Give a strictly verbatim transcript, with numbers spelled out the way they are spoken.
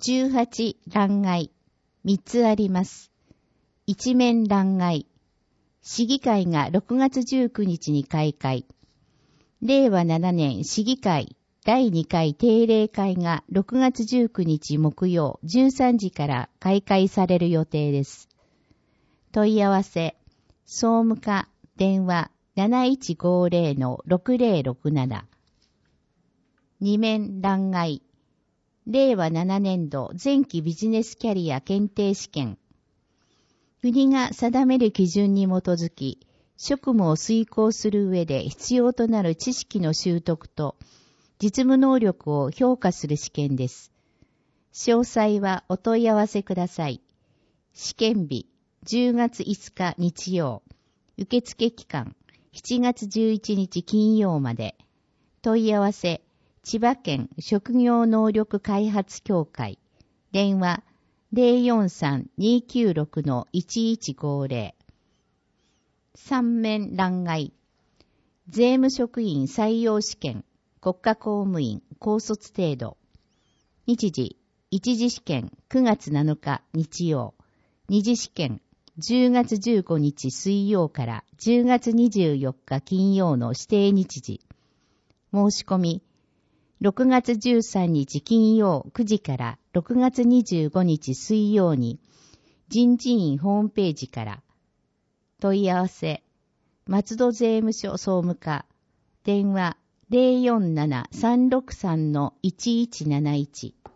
じゅうはち欄外、みっつあります。一面欄外。市議会がろくがつじゅうくにちに開会。れいわななねん市議会だいにかい定例会がろくがつじゅうくにち木曜じゅうさんじから開会される予定です。問い合わせ、総務課電話 なないちごぜろ ろくぜろろくなな。二面欄外。れいわななねんど前期ビジネスキャリア検定試験。国が定める基準に基づき、職務を遂行する上で必要となる知識の習得と実務能力を評価する試験です。詳細はお問い合わせください。試験日じゅうがついつか日曜。受付期間しちがつじゅういちにち金曜まで。問い合わせ千葉県職業能力開発協会。電話 ゼロよんさん にきゅうろく いちいちごぜろ。三面欄外。税務職員採用試験。国家公務員高卒程度。日時、一次試験くがつなのか日曜。二次試験じゅうがつじゅうごにち水曜からじゅうがつにじゅうよっか金曜の指定日時。申し込み、ろくがつじゅうさんにち金曜くじからろくがつにじゅうごにち水曜に人事院ホームページから。問い合わせ、松戸税務署総務課、電話 ゼロよんなな さんろくさん いちいちなないち。